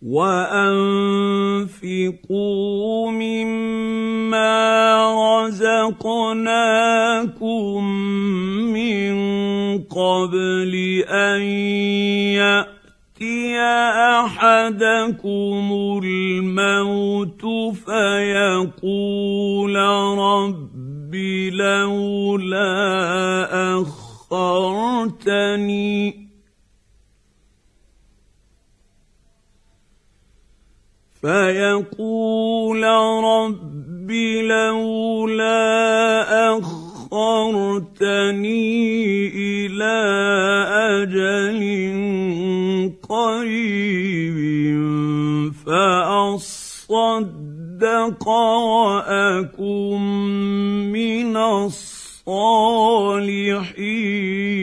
وأنفقوا مما رزقناكم من قبل أن يأتي أحدكم الموت فيقول رب لولا أخرتني إلى أجل قريب فأصدق وأكن من الصالحين.